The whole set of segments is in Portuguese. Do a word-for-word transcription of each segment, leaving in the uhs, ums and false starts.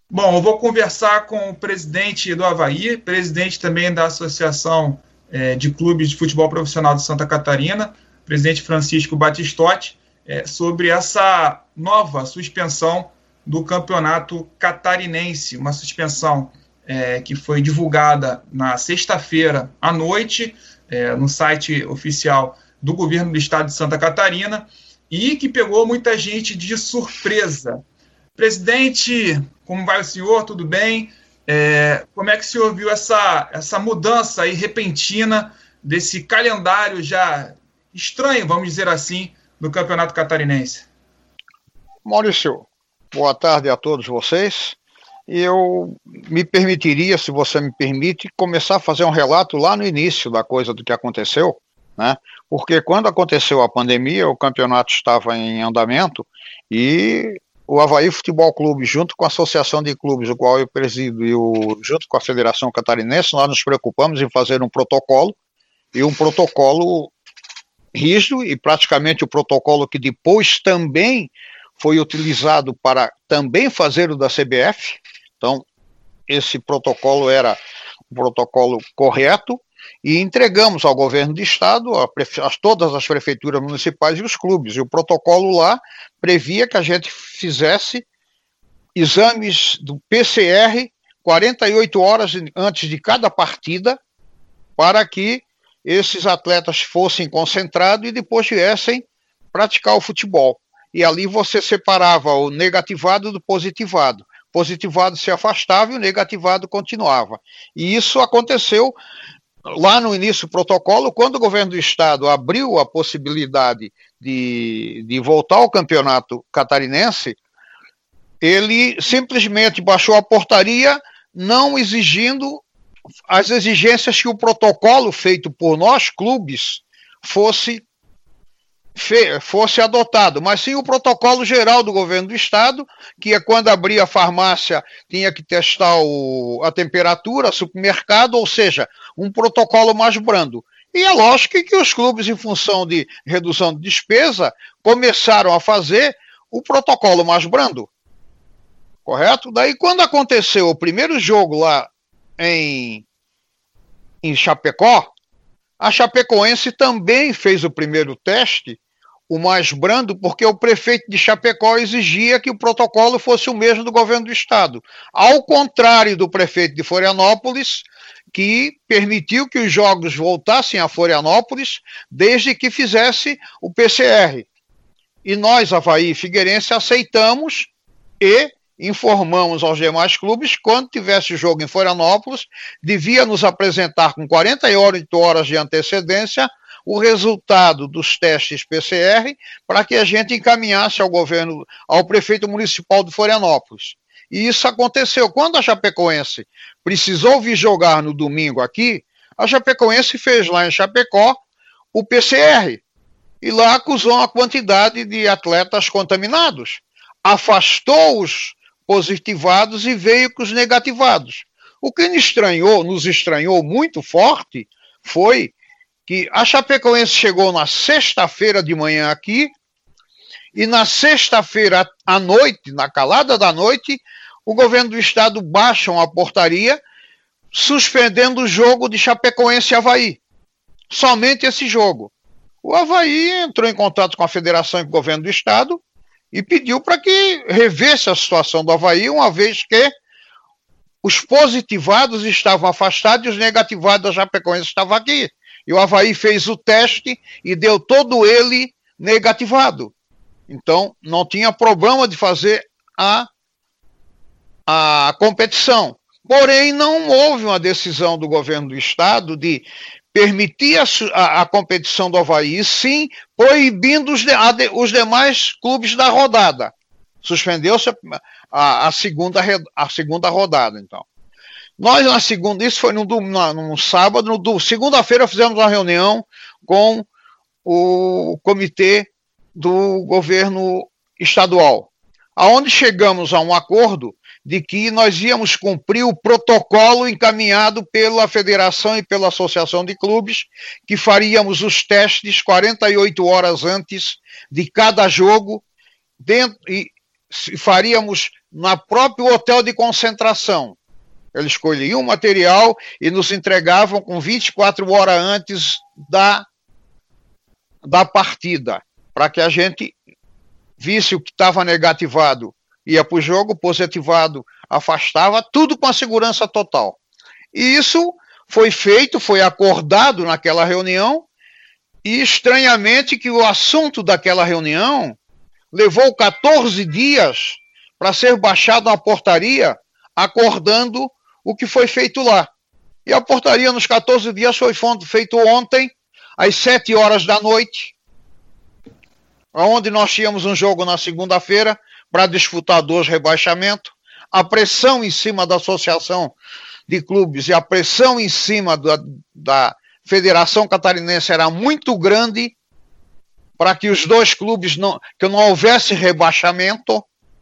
Bom, eu vou conversar com o presidente do Avaí, presidente também da Associação é, de Clubes de Futebol Profissional de Santa Catarina, presidente Francisco Batistotti, é, sobre essa nova suspensão do campeonato catarinense, uma suspensão é, que foi divulgada na sexta-feira à noite, é, no site oficial do governo do estado de Santa Catarina, e que pegou muita gente de surpresa. Presidente, como vai o senhor? Tudo bem? É, como é que o senhor viu essa, essa mudança aí repentina desse calendário já estranho, vamos dizer assim, do Campeonato Catarinense? Maurício, boa tarde a todos vocês. Eu me permitiria, se você me permite, começar a fazer um relato lá no início da coisa do que aconteceu, né? Porque quando aconteceu a pandemia, o campeonato estava em andamento e o Avaí Futebol Clube, junto com a Associação de Clubes, o qual eu presido, e o, junto com a Federação Catarinense, nós nos preocupamos em fazer um protocolo, e um protocolo rígido, e praticamente o protocolo que depois também foi utilizado para também fazer o da C B F. Então, esse protocolo era um protocolo correto, e entregamos ao governo do estado, a, a todas as prefeituras municipais e os clubes. E o protocolo lá previa que a gente fizesse exames do P C R quarenta e oito horas antes de cada partida, para que esses atletas fossem concentrados e depois viessem praticar o futebol. E ali você separava o negativado do positivado. Positivado se afastava e o negativado continuava. E isso aconteceu lá no início do protocolo, quando o governo do estado abriu a possibilidade de, de voltar ao campeonato catarinense, ele simplesmente baixou a portaria, não exigindo as exigências que o protocolo feito por nós, clubes, fosse, fosse adotado, mas sim o protocolo geral do governo do estado, que é quando abria a farmácia, tinha que testar o, a temperatura, supermercado, ou seja, um protocolo mais brando. E é lógico que os clubes, em função de redução de despesa, começaram a fazer o protocolo mais brando. Correto? Daí, quando aconteceu o primeiro jogo lá em, em Chapecó, a Chapecoense também fez o primeiro teste, o mais brando, porque o prefeito de Chapecó exigia que o protocolo fosse o mesmo do governo do estado. Ao contrário do prefeito de Florianópolis, que permitiu que os jogos voltassem a Florianópolis, desde que fizesse o P C R. E nós, Avaí e Figueirense, aceitamos e informamos aos demais clubes, quando tivesse jogo em Florianópolis, devia nos apresentar com quarenta e oito horas de antecedência o resultado dos testes P C R para que a gente encaminhasse ao governo, ao prefeito municipal de Florianópolis. E isso aconteceu. Quando a Chapecoense precisou vir jogar no domingo aqui, a Chapecoense fez lá em Chapecó o P C R e lá acusou uma quantidade de atletas contaminados. Afastou os positivados e veio com os negativados. O que nos estranhou, nos estranhou muito forte foi que a Chapecoense chegou na sexta-feira de manhã aqui e na sexta-feira à noite, na calada da noite, o governo do estado baixa uma portaria suspendendo o jogo de Chapecoense e Avaí. Somente esse jogo. O Avaí entrou em contato com a federação e com o governo do estado e pediu para que revesse a situação do Avaí, uma vez que os positivados estavam afastados e os negativados da Chapecoense estavam aqui. E o Avaí fez o teste e deu todo ele negativado. Então, não tinha problema de fazer a, a competição. Porém, não houve uma decisão do governo do estado de permitir a, a, a competição do Avaí, sim proibindo os, de, a, os demais clubes da rodada. Suspendeu-se a, a, a, segunda, a segunda rodada, então. Nós, na segunda, isso foi no, no, no sábado, no, segunda-feira fizemos uma reunião com o comitê do governo estadual, aonde chegamos a um acordo de que nós íamos cumprir o protocolo encaminhado pela federação e pela associação de clubes, que faríamos os testes quarenta e oito horas antes de cada jogo, dentro, e faríamos na próprio hotel de concentração. Eles escolhiam o material e nos entregavam com vinte e quatro horas antes da, da partida, para que a gente visse o que estava negativado, ia para o jogo, positivado, afastava, tudo com a segurança total. E isso foi feito, foi acordado naquela reunião, e estranhamente que o assunto daquela reunião levou quatorze dias para ser baixado uma portaria acordando o que foi feito lá. E a portaria nos quatorze dias foi feito ontem, às sete horas da noite, onde nós tínhamos um jogo na segunda-feira para disputar dois rebaixamentos. A pressão em cima da Associação de Clubes e a pressão em cima da, da Federação Catarinense era muito grande para que os dois clubes, não, que não houvesse rebaixamento.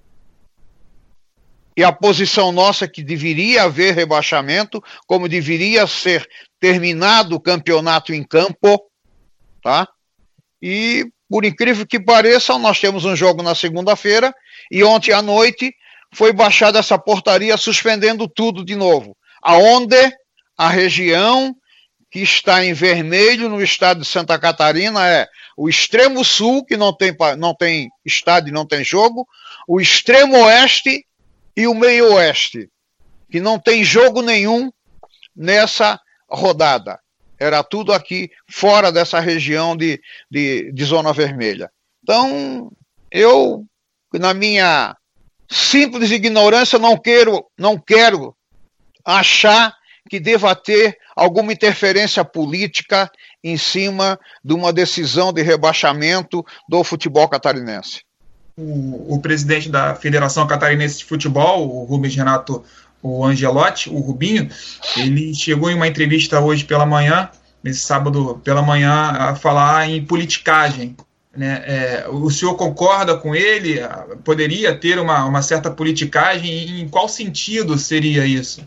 E a posição nossa é que deveria haver rebaixamento, como deveria ser terminado o campeonato em campo, tá? E, por incrível que pareça, nós temos um jogo na segunda-feira e ontem à noite foi baixada essa portaria suspendendo tudo de novo. Aonde a região que está em vermelho no estado de Santa Catarina é o extremo sul, que não tem, não tem estádio, não tem jogo, o extremo oeste e o meio oeste, que não tem jogo nenhum nessa rodada. Era tudo aqui fora dessa região de, de, de zona vermelha. Então, eu, na minha simples ignorância, não quero, não quero achar que deva ter alguma interferência política em cima de uma decisão de rebaixamento do futebol catarinense. O, o presidente da Federação Catarinense de Futebol, o Rubens Renato o Angelotti, o Rubinho, ele chegou em uma entrevista hoje pela manhã, nesse sábado pela manhã, a falar em politicagem. Né? É, o senhor concorda com ele? Poderia ter uma, uma certa politicagem? Em qual sentido seria isso?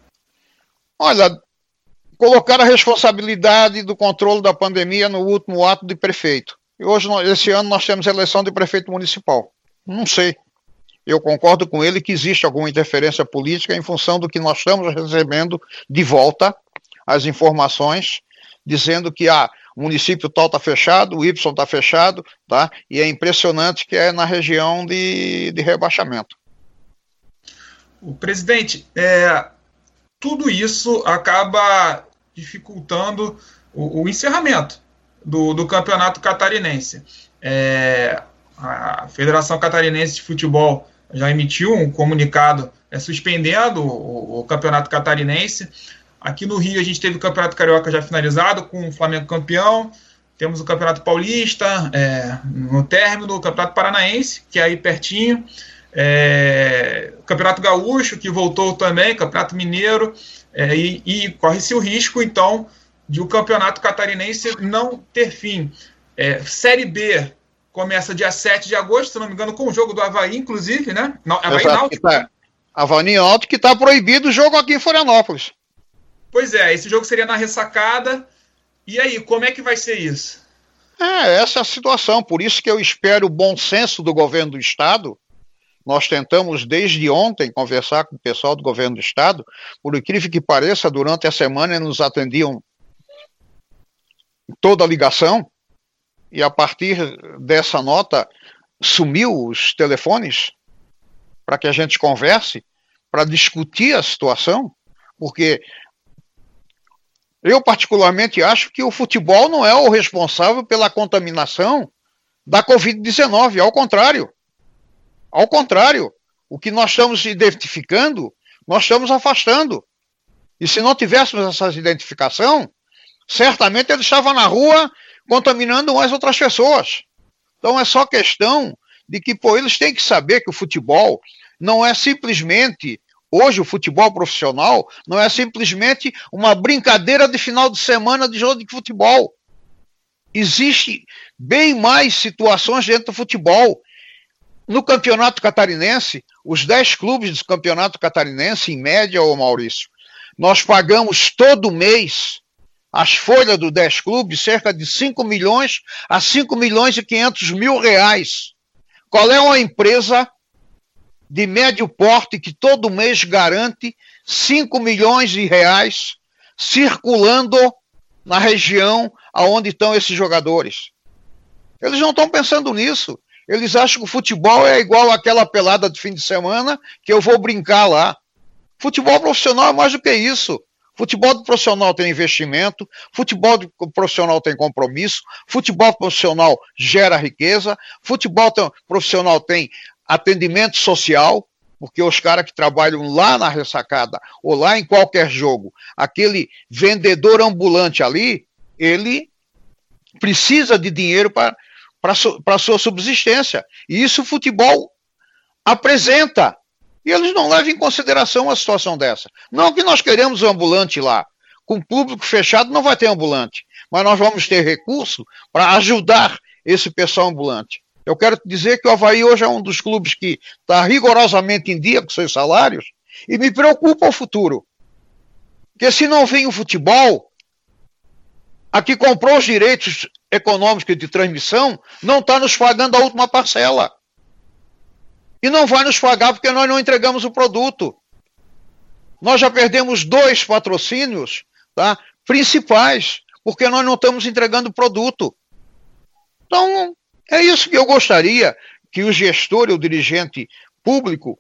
Olha, colocar a responsabilidade do controle da pandemia no último ato de prefeito. E hoje, esse ano, nós temos eleição de prefeito municipal. Não sei. Eu concordo com ele que existe alguma interferência política em função do que nós estamos recebendo de volta as informações, dizendo que ah, o município tal está fechado, o Y está fechado, tá? E é impressionante que é na região de, de rebaixamento. O presidente, é, tudo isso acaba dificultando o, o encerramento do, do campeonato catarinense. É, a Federação Catarinense de Futebol já emitiu um comunicado é, suspendendo o, o campeonato catarinense. Aqui no Rio a gente teve o Campeonato Carioca já finalizado, com o Flamengo campeão. Temos o Campeonato Paulista é, no término, o Campeonato Paranaense, que é aí pertinho. É, o Campeonato Gaúcho, que voltou também, Campeonato Mineiro. É, e, e corre-se o risco, então, de o Campeonato Catarinense não ter fim. É, Série B começa dia sete de agosto, se não me engano, com o jogo do Avaí, inclusive, né? Avaí Náutico. Tá, Avaí Náutico, que está proibido o jogo aqui em Florianópolis. Pois é, esse jogo seria na ressacada. E aí, como é que vai ser isso? É, essa é a situação. Por isso que eu espero o bom senso do governo do Estado. Nós tentamos, desde ontem, conversar com o pessoal do governo do Estado. Por incrível que pareça, durante a semana nos atendiam toda a ligação. E a partir dessa nota, sumiu os telefones para que a gente converse, para discutir a situação. Porque eu, particularmente, acho que o futebol não é o responsável pela contaminação da covid dezenove, ao contrário. Ao contrário, o que nós estamos identificando, nós estamos afastando. E se não tivéssemos essa identificação, certamente ele estava na rua contaminando mais outras pessoas. Então é só questão de que pô, eles têm que saber que o futebol não é simplesmente... Hoje o futebol profissional não é simplesmente uma brincadeira de final de semana de jogo de futebol. Existe bem mais situações dentro do futebol. No campeonato catarinense, os dez clubes do campeonato catarinense, em média, ô Maurício, nós pagamos todo mês as folhas dos dez clubes, cerca de cinco milhões a cinco milhões e quinhentos mil reais. Qual é uma empresa de médio porte que todo mês garante cinco milhões de reais circulando na região aonde estão esses jogadores. Eles não estão pensando nisso. Eles acham que o futebol é igual àquela pelada de fim de semana que eu vou brincar lá. Futebol profissional é mais do que isso. Futebol profissional tem investimento, futebol profissional tem compromisso, futebol profissional gera riqueza, futebol profissional tem atendimento social, porque os caras que trabalham lá na ressacada ou lá em qualquer jogo, aquele vendedor ambulante ali, ele precisa de dinheiro para para a sua subsistência. E isso o futebol apresenta. E eles não levam em consideração a situação dessa. Não que nós queremos um ambulante lá. Com público fechado não vai ter ambulante. Mas nós vamos ter recurso para ajudar esse pessoal ambulante. Eu quero te dizer que o Avaí hoje é um dos clubes que está rigorosamente em dia com seus salários e me preocupa o futuro. Porque se não vem o futebol, a que comprou os direitos econômicos de transmissão não está nos pagando a última parcela. E não vai nos pagar porque nós não entregamos o produto. Nós já perdemos dois patrocínios, tá, principais, porque nós não estamos entregando o produto. Então, é isso que eu gostaria que o gestor e o dirigente público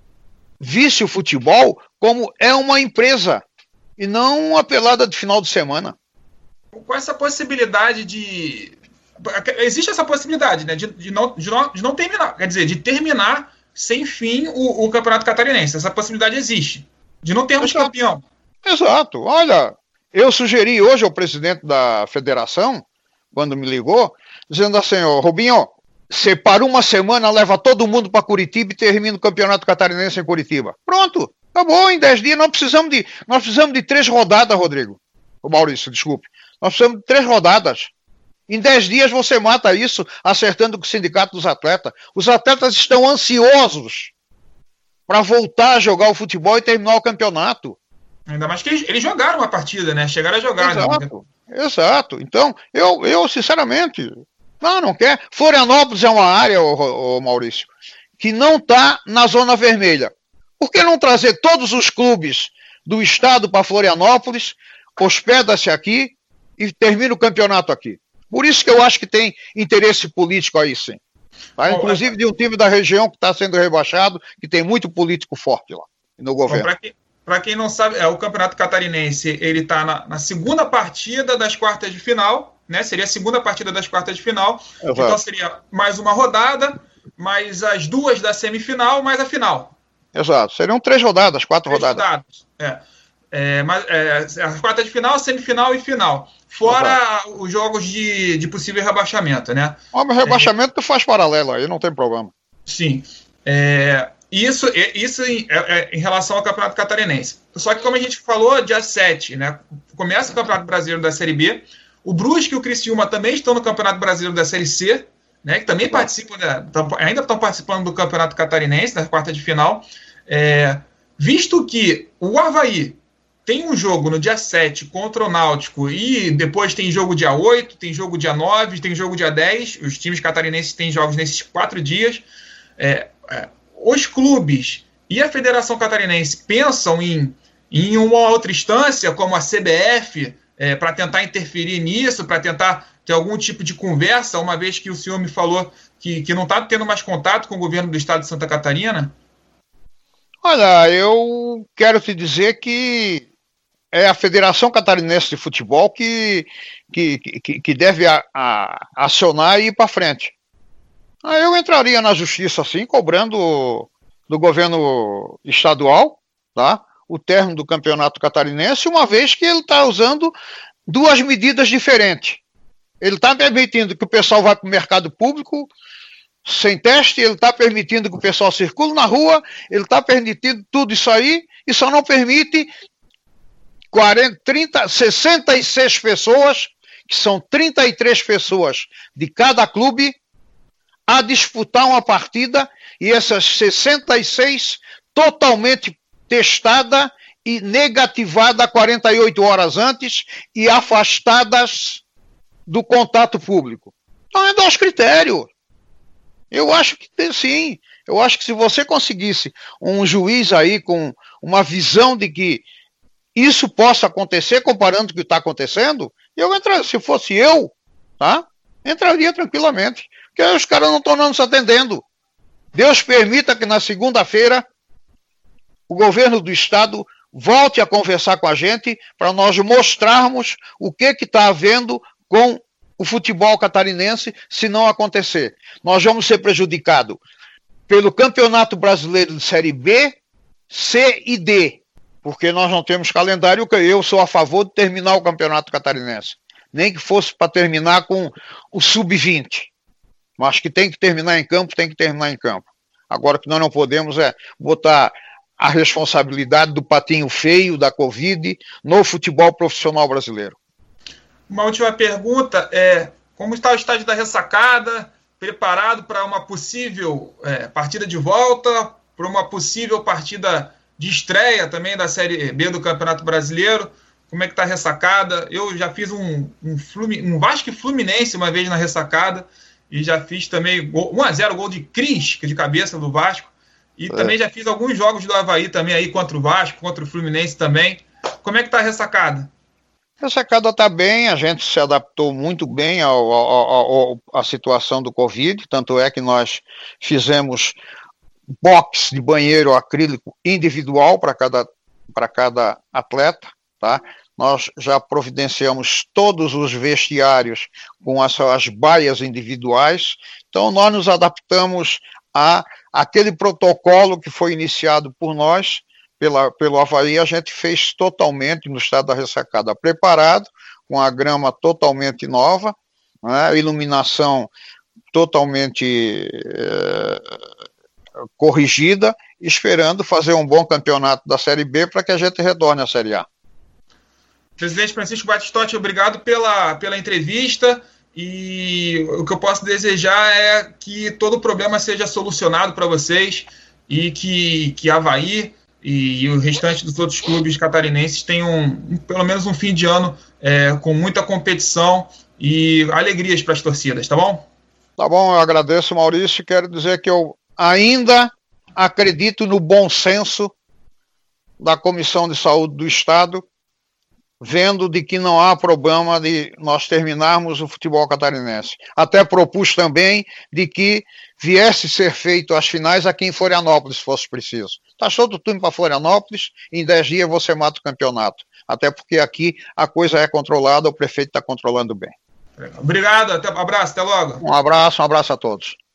visse o futebol como é uma empresa e não uma pelada de final de semana. Com essa possibilidade de... Existe essa possibilidade, né, de, de, não, de, não, de não terminar, quer dizer, de terminar sem fim o, o Campeonato Catarinense. Essa possibilidade existe, de não termos Exato. campeão. Exato. Olha, eu sugeri hoje ao presidente da federação, quando me ligou, dizendo assim, ó, Rubinho, você para uma semana, leva todo mundo para Curitiba e termina o Campeonato Catarinense em Curitiba. Pronto, acabou, em dez dias. Nós precisamos de, nós precisamos de três rodadas, Rodrigo. O Maurício, desculpe. Nós precisamos de três rodadas. Em dez dias você mata isso, acertando com o sindicato dos atletas. Os atletas estão ansiosos para voltar a jogar o futebol e terminar o campeonato. Ainda mais que eles, eles jogaram uma partida, né? Chegaram a jogar. Exato, né? Exato. Então, eu, eu sinceramente, não, não quer. Florianópolis é uma área, ô, ô, Maurício, que não está na zona vermelha. Por que não trazer todos os clubes do estado para Florianópolis, hospeda-se aqui e termina o campeonato aqui? Por isso que eu acho que tem interesse político aí, sim. Tá? Inclusive de um time da região que está sendo rebaixado, que tem muito político forte lá no governo. Para quem, para quem não sabe, é, o Campeonato Catarinense ele está na, na segunda partida das quartas de final, né? Seria a segunda partida das quartas de final. Exato. Então seria mais uma rodada, mais as duas da semifinal, mais a final. Exato. Seriam três rodadas, quatro três rodadas. rodadas. É. É, mas, é, a quarta de final, semifinal e final. Fora uhum. os jogos de, de possível rebaixamento, né? O rebaixamento é, tu faz paralelo aí, não tem problema. Sim. É, isso isso em, é, em relação ao Campeonato Catarinense. Só que, como a gente falou, dia sete, né? Começa o Campeonato Brasileiro da Série B. O Brusque e o Criciúma também estão no Campeonato Brasileiro da Série C, né? Que também uhum. participam, né, tão, ainda estão participando do Campeonato Catarinense, na quarta de final. É, visto que o Avaí tem um jogo no dia sete contra o Náutico e depois tem jogo dia oito, tem jogo dia nove, tem jogo dia dez. Os times catarinenses têm jogos nesses quatro dias. É, é, os clubes e a Federação Catarinense pensam em, em uma outra instância, como a C B F, é, para tentar interferir nisso, para tentar ter algum tipo de conversa, uma vez que o senhor me falou que, que não está tendo mais contato com o governo do estado de Santa Catarina? Olha, eu quero te dizer que é a Federação Catarinense de Futebol que, que, que, que deve a, a, acionar e ir para frente. Aí eu entraria na justiça, assim, cobrando do governo estadual, tá, o término do campeonato catarinense, uma vez que ele está usando duas medidas diferentes. Ele está permitindo que o pessoal vá para o mercado público sem teste, ele está permitindo que o pessoal circule na rua, ele está permitindo tudo isso aí, e só não permite quarenta, trinta, sessenta e seis pessoas, que são trinta e três pessoas de cada clube, a disputar uma partida, e essas sessenta e seis totalmente testada e negativada quarenta e oito horas antes e afastadas do contato público. Então é dois critérios. Eu acho que sim, Eu acho que se você conseguisse um juiz aí com uma visão de que isso possa acontecer, comparando com o que está acontecendo, eu entraria, se fosse eu, tá? Entraria tranquilamente. Porque os caras não estão nos atendendo. Deus permita que na segunda-feira o governo do estado volte a conversar com a gente para nós mostrarmos o que está havendo com o futebol catarinense se não acontecer. Nós vamos ser prejudicados pelo Campeonato Brasileiro de Série B, C e D, porque nós não temos calendário. Eu sou a favor de terminar o Campeonato Catarinense, nem que fosse para terminar com o sub vinte, mas que tem que terminar em campo, tem que terminar em campo. Agora, o que nós não podemos é botar a responsabilidade do patinho feio da Covid no futebol profissional brasileiro. Uma última pergunta é: como está o estádio da Ressacada? Preparado para uma possível é, partida de volta, para uma possível partida de estreia também da Série B do Campeonato Brasileiro? Como é que está a Ressacada? Eu já fiz um, um, Flumi, um Vasco e Fluminense uma vez na Ressacada, e já fiz também um a zero, gol de Cris, de cabeça do Vasco, e é. também já fiz alguns jogos do Avaí também aí contra o Vasco, contra o Fluminense também. Como é que está a Ressacada? A Ressacada está bem, a gente se adaptou muito bem ao, ao, ao, à situação do Covid, tanto é que nós fizemos box de banheiro acrílico individual para cada, para cada atleta, tá? Nós já providenciamos todos os vestiários com as, as baias individuais, então nós nos adaptamos a aquele protocolo que foi iniciado por nós, Pela, pelo Avaí. A gente fez totalmente no estado da Ressacada, preparado, com a grama totalmente nova, né, iluminação totalmente é, corrigida, esperando fazer um bom campeonato da Série B para que a gente retorne à Série A. Presidente Francisco Batistotti, obrigado pela, pela entrevista, e o que eu posso desejar é que todo o problema seja solucionado para vocês e que, que Avaí e, e o restante dos outros clubes catarinenses tenham um, pelo menos um fim de ano é, com muita competição e alegrias para as torcidas, tá bom? Tá bom, eu agradeço, Maurício, quero dizer que eu ainda acredito no bom senso da Comissão de Saúde do Estado, vendo de que não há problema de nós terminarmos o futebol catarinense. Até propus também de que viesse ser feito as finais aqui em Florianópolis, se fosse preciso. Tá todo o time para Florianópolis, em dez dias você mata o campeonato. Até porque aqui a coisa é controlada, o prefeito está controlando bem. Obrigado, até, um abraço, até logo. Um abraço, um abraço a todos.